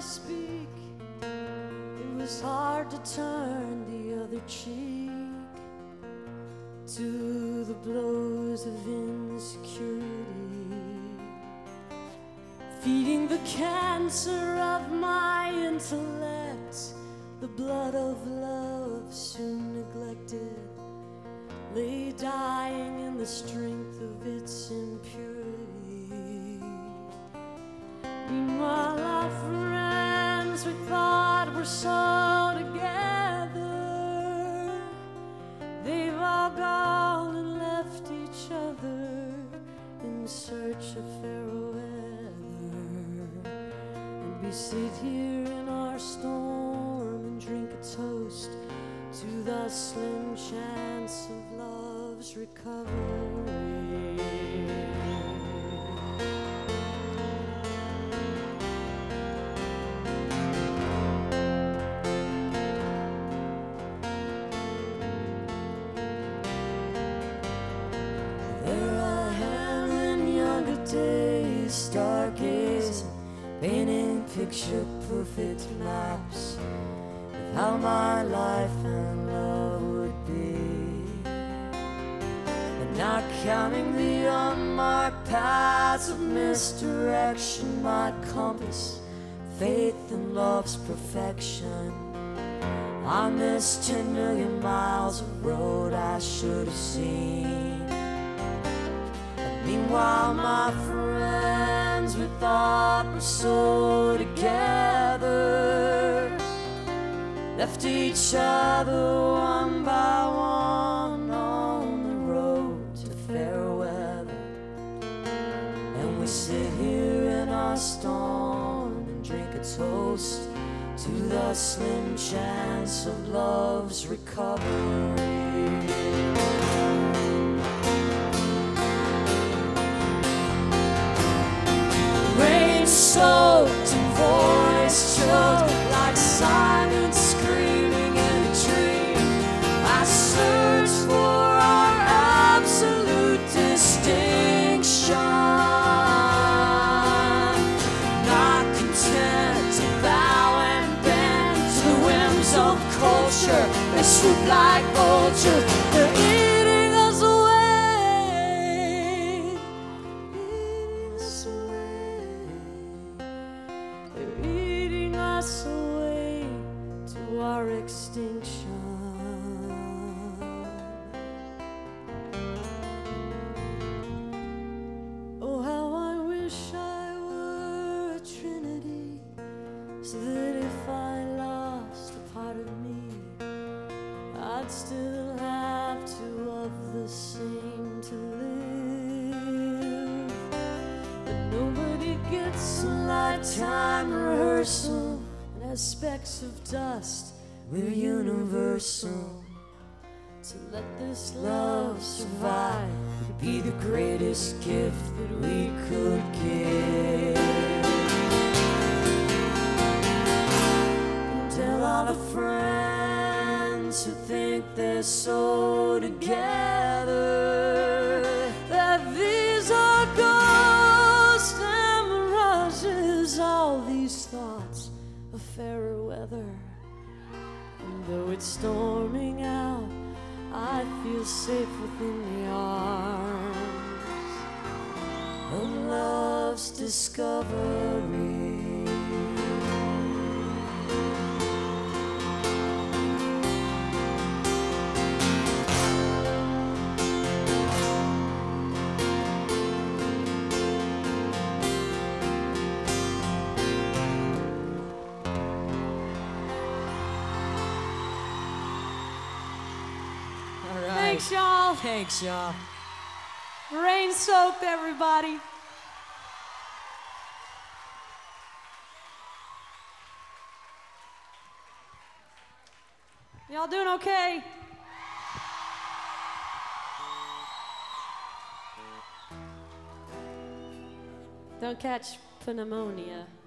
speak, it was hard to turn the other cheek to the blows of insecurity, feeding the cancer of my intellect, the blood of love soon neglected, lay dying in the strength of its impurity. Meanwhile, our friends we thought were so together, they've all gone and left each other in search of fairer weather. And we sit here in our storm and drink a toast to the slim chance of love's recovery. There I am in younger days, stargazing, painting picture-perfect maps of how my life and love would be, and not counting the unmarked paths of misdirection, my compass, faith and love's perfection. I missed 10 million miles of road I should have seen. And meanwhile, my friends we thought were so together, left each other one by one on the road to fair weather. And we sit here in our storm and drink a toast to the slim chance of love's recovery. Rain-soaked and voice-choked like silence screaming in a dream, I search for our absolute distinction, not content to bow and bend to the whims of culture. They swoop like vultures, they're eating us away, eating us away. They're eating us away to our extinction. Oh, how I wish I were a trinity, so that if I lost a part of me, I'd still have two of the same to live. But nobody gets a lifetime rehearsal, and as specks of dust, we're universal. To let this love survive would be the greatest gift that we could give. And tell all the friends who think they're so together that these are ghosts and mirages, all these thoughts of fairer weather. And though it's storming out, I feel safe within the arms of love's discovery. Thanks, y'all. Thanks, y'all. Rain-soaked, everybody. Y'all doing okay? Don't catch pneumonia.